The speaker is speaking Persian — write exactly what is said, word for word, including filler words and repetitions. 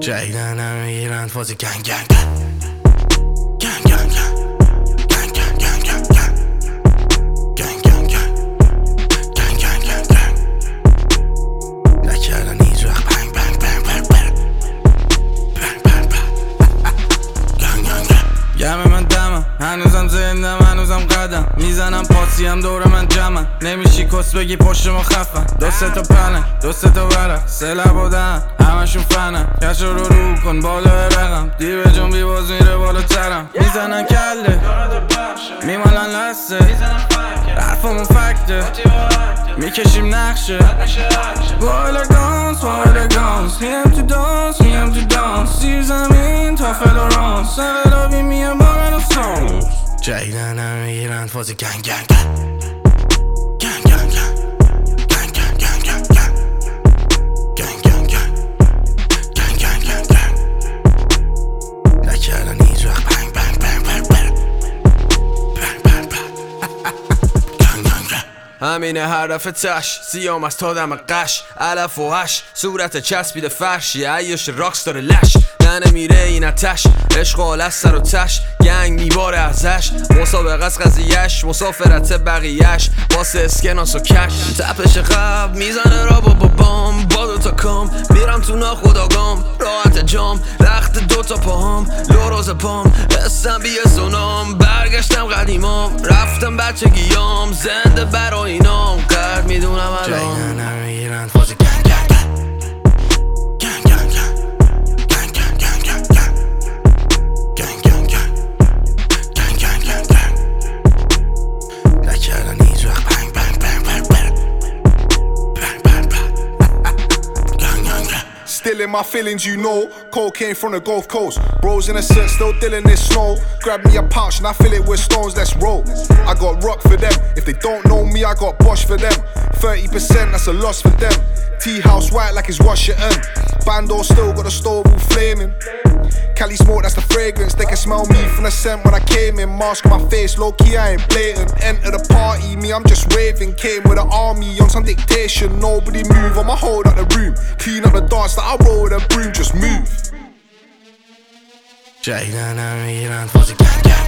جدیدن همه میگیرن فاز گنگ گنگ گنگ گنگ گنگ گنگ گنگ گنگ گنگ گنگ گنگ گنگ گنگ گنگ نکردن هیچ وقت بنگ بنگ بنگ بنگ بنگ بنگ بنگ گنگ گنگ گنگ من دمم هنوزم زندم هنوزم قدم میزنم پاسی هم دور من جمعن نمیشی کس بگی پشت ما خفن دو سه تا پلن دو سه تا ورق سه لب و دهن همشون فنن کش رو رو کن بالا رقم دیو جون بی باز میره بالاترم میزنن کله میمالن لسه حرفمون فکته میکشیم نقشه وایل گانس وایل گانس میم تو دانس میم تو دانس زیر زمین تا فلورانس سهرابی میم باقل و سانس جدیدن همه میگیرن فاز گنگ گنگ گنگ گنگ گنگ گنگ گنگ گنگ گنگ گنگ گنگ گنگ گنگ گنگ نکردن هیچ وقت بنگ بنگ بنگ بنگ بنگ بنگ بنگ گنگ گنگ گنگ همینه هر دفعه تش سیام از تا دم قش علف و هش صورت چسبیده فرشی عیش راکس داره لش نه میره این اتش عشق و آل از سر و تش گنگ میباره ازش مسابقه از قضیهش مسافرت بقیهش واسه اسکناس و کش تپش قبل میزنه را با بابام با دوتا کام میرم تو ناخداگام راحت جام رخت دوتا پاهام لوروز پام هستم بیه سونام برگشتم قدیمام رفتم بچگیام زنده برای اینام قرد میدونم الان جدیدن همه میگیرن فاز گنگ گنگ گنگ گنگ گنگ گنگ گنگ گنگ گنگ گنگ گنگ گنگ گنگ گنگ نکردن هیچ وقت بنگ بنگ بنگ بنگ بنگ بنگ بنگ گنگ گنگ گنگ Still in my feelings, you know. Cocaine from the Gulf Coast. Bros in a set, still dealing this snow. Grab me a pouch and I fill it with stones, let's roll. I got rock for them. If they don't know me, I got Bosch for them. thirty percent, that's a loss for them. Tea house white like it's Washington. Bando still got the stove all flaming. Cali smoke, that's the fragrance. They can smell me from the scent when I came in. Mask on my face, low key, I ain't blatant. Enter the party, me, I'm just raving. Came with an army on some dictation. Nobody move, I'ma hold up the room. Clean up the dance that I roll with a broom, just move. جدیدن همه میگیرن فاز گنگ گنگ